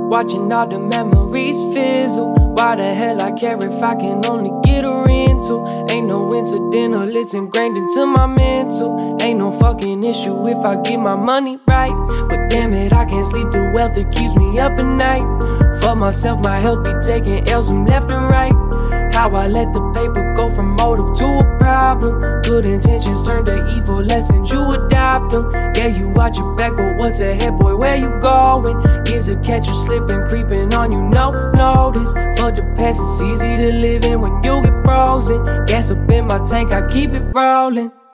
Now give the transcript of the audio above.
Watching all the memories fizzle. Why the hell I care if I can only get a rental? Ain't no incidental, it's ingrained into my mental. Ain't no fucking issue if I get my money right. But damn it, I can't sleep, the wealth that keeps me up at night. For myself, my health be taking L's from left and right. How I let the paper go from motive to a problem. Good intentions turn to evil lessons, you adopt them. Yeah, you watch your back, but what's ahead, boy, where you going? Years of catch you slipping, creeping on you, no notice. Fuck the past, it's easy to live in when you get frozen. Gas up in my tank, I keep it rolling.